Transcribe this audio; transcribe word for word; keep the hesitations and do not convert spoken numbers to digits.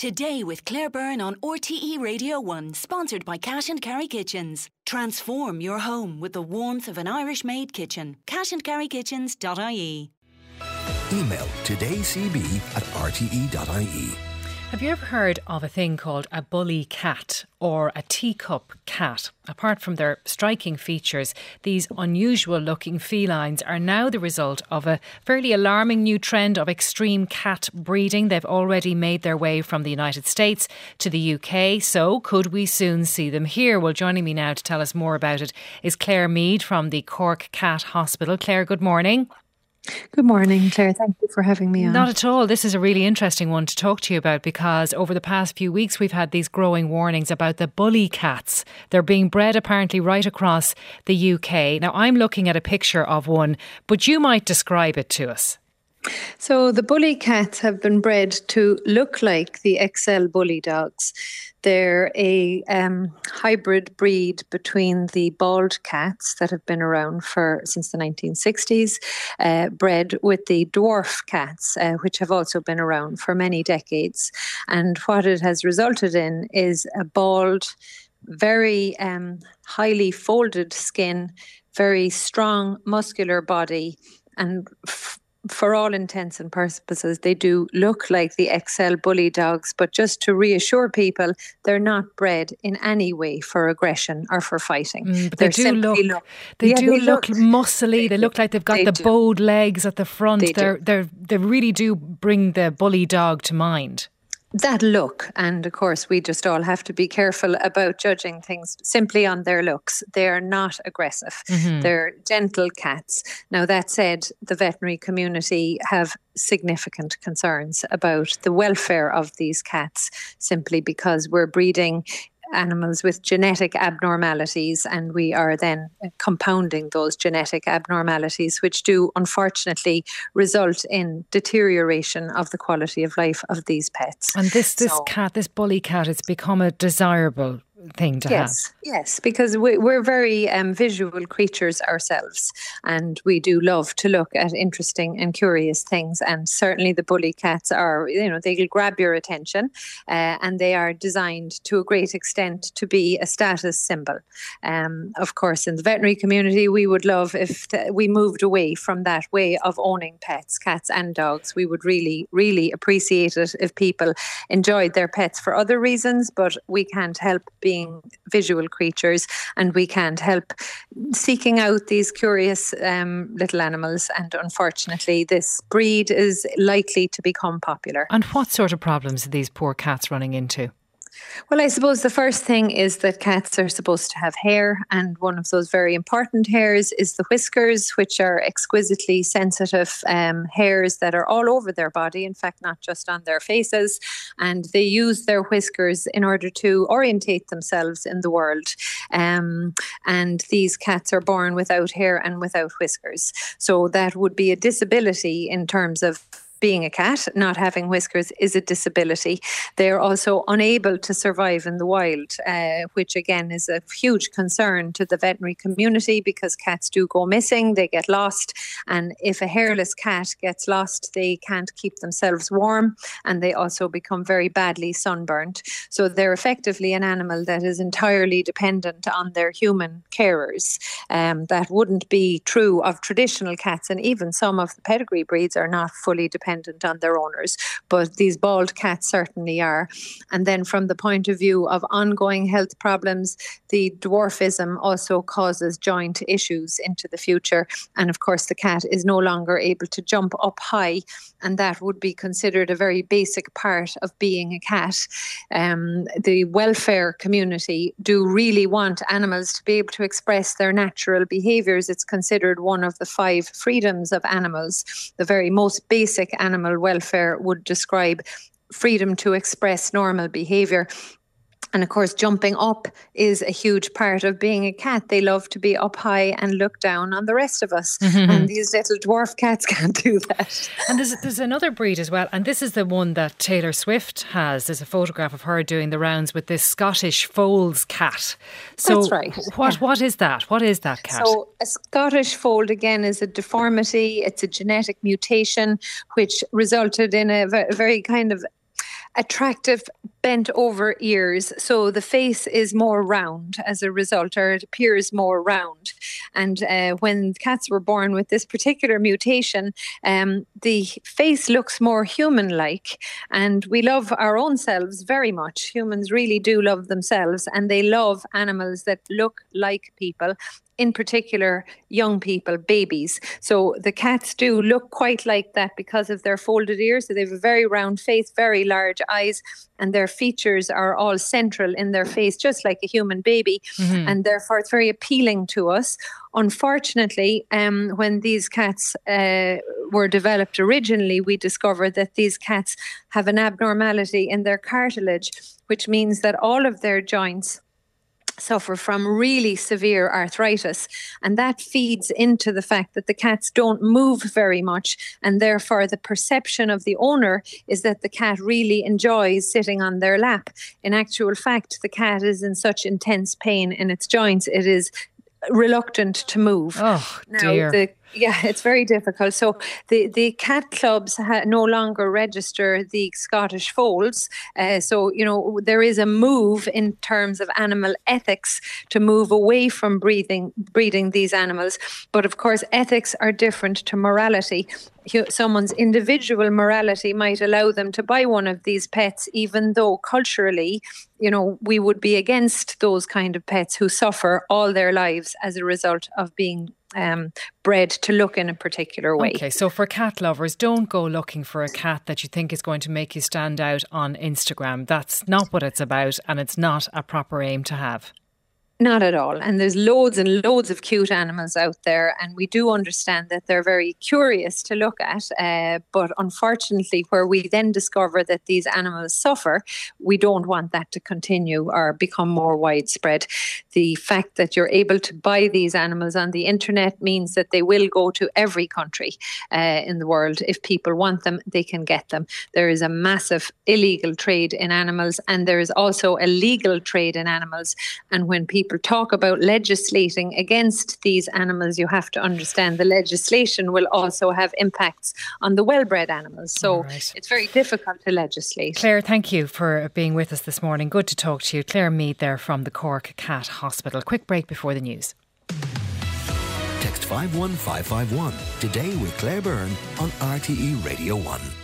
Today with Claire Byrne on R T E Radio one, sponsored by Cash and Carry Kitchens. Transform your home with the warmth of an Irish-made kitchen. cash and carry kitchens dot I E. Email todaycb at r t e dot i e. Have you ever heard of a thing called a bully cat or a teacup cat? Apart from their striking features, these unusual looking felines are now the result of a fairly alarming new trend of extreme cat breeding. They've already made their way from the United States to the U K, so could we soon see them here? Well, joining me now to tell us more about it is Claire Mead from the Cork Cat Hospital. Claire, good morning. Good morning, Claire. Thank you for having me on. Not at all. This is a really interesting one to talk to you about because over the past few weeks we've had these growing warnings about the bully cats. They're being bred apparently right across the U K. Now, I'm looking at a picture of one, but you might describe it to us. So the bully cats have been bred to look like the X L bully dogs. They're a um, hybrid breed between the bald cats that have been around for since the nineteen sixties, uh, bred with the dwarf cats, uh, which have also been around for many decades. And what it has resulted in is a bald, very um, highly folded skin, very strong muscular body, and f- for all intents and purposes, they do look like the X L bully dogs, but just to reassure people, they're not bred in any way for aggression or for fighting. Mm, but they do look, look, they yeah, do they look, look muscly. They, they look like they've got the do. bowed legs at the front. They They're, do. they're, they really do bring the bully dog to mind. That look, and of course we just all have to be careful about judging things simply on their looks. They are not aggressive. Mm-hmm. They're gentle cats. Now, that said, the veterinary community have significant concerns about the welfare of these cats simply because we're breeding animals with genetic abnormalities, and we are then compounding those genetic abnormalities, which do unfortunately result in deterioration of the quality of life of these pets. And this this so, cat, this bully cat, it's become a desirable thing to yes, have. Yes, because we, we're very um, visual creatures ourselves, and we do love to look at interesting and curious things. And certainly the bully cats are, you know, they'll grab your attention, uh, and they are designed to a great extent to be a status symbol. Um, of course, in the veterinary community, we would love if th- we moved away from that way of owning pets, cats and dogs. We would really, really appreciate it if people enjoyed their pets for other reasons, but we can't help being being visual creatures, and we can't help seeking out these curious um, little animals, and unfortunately this breed is likely to become popular. And what sort of problems are these poor cats running into? Well, I suppose the first thing is that cats are supposed to have hair, and one of those very important hairs is the whiskers, which are exquisitely sensitive um, hairs that are all over their body, in fact, not just on their faces, and they use their whiskers in order to orientate themselves in the world. Um, and these cats are born without hair and without whiskers. So that would be a disability in terms of being a cat. Not having whiskers is a disability. They're also unable to survive in the wild, uh, which again is a huge concern to the veterinary community because cats do go missing, they get lost, and if a hairless cat gets lost, they can't keep themselves warm, and they also become very badly sunburnt. So they're effectively an animal that is entirely dependent on their human carers. Um, that wouldn't be true of traditional cats, and even some of the pedigree breeds are not fully dependent on their owners, but these bald cats certainly are. And then from the point of view of ongoing health problems, the dwarfism also causes joint issues into the future. And of course, the cat is no longer able to jump up high, and that would be considered a very basic part of being a cat. Um, the welfare community do really want animals to be able to express their natural behaviours. It's considered one of the five freedoms of animals. The very most basic animal welfare would describe freedom to express normal behaviour. And of course, jumping up is a huge part of being a cat. They love to be up high and look down on the rest of us. Mm-hmm. And these little dwarf cats can't do that. And there's, there's another breed as well. And this is the one that Taylor Swift has. There's a photograph of her doing the rounds with this Scottish Foals cat. So That's right. What, yeah. what is that? What is that cat? So a Scottish fold, again, is a deformity. It's a genetic mutation which resulted in a very kind of attractive bent over ears, so the face is more round as a result, or it appears more round. And uh, when cats were born with this particular mutation, um, the face looks more human-like, and we love our own selves very much. Humans really do love themselves, and they love animals that look like people, in particular young people, babies. So the cats do look quite like that because of their folded ears. So they have a very round face, very large eyes, and their features are all central in their face, just like a human baby. Mm-hmm. And therefore it's very appealing to us. Unfortunately, um, when these cats uh, were developed originally, we discovered that these cats have an abnormality in their cartilage, which means that all of their joints suffer from really severe arthritis, and that feeds into the fact that the cats don't move very much, and therefore the perception of the owner is that the cat really enjoys sitting on their lap. In actual fact, the cat is in such intense pain in its joints, it is reluctant to move. Oh, now, dear. The, yeah, it's very difficult. So the, the cat clubs ha- no longer register the Scottish folds. Uh, so, you know, there is a move in terms of animal ethics to move away from breeding, breeding these animals. But of course, ethics are different to morality. Someone's individual morality might allow them to buy one of these pets, even though culturally, you know, we would be against those kind of pets who suffer all their lives as a result of being um, bred to look in a particular way. Okay, so for cat lovers, don't go looking for a cat that you think is going to make you stand out on Instagram. That's not what it's about, and it's not a proper aim to have. Not at all. And there's loads and loads of cute animals out there, and we do understand that they're very curious to look at. Uh, but unfortunately, where we then discover that these animals suffer, we don't want that to continue or become more widespread. The fact that you're able to buy these animals on the internet means that they will go to every country uh, in the world. If people want them, they can get them. There is a massive illegal trade in animals, and there is also a legal trade in animals. And when people talk about legislating against these animals, you have to understand the legislation will also have impacts on the well-bred animals. So right. It's very difficult to legislate. Claire, thank you for being with us this morning. Good to talk to you. Claire Mead there from the Cork Cat Hospital. Quick break before the news. Text five one five five one today with Claire Byrne on R T E Radio one.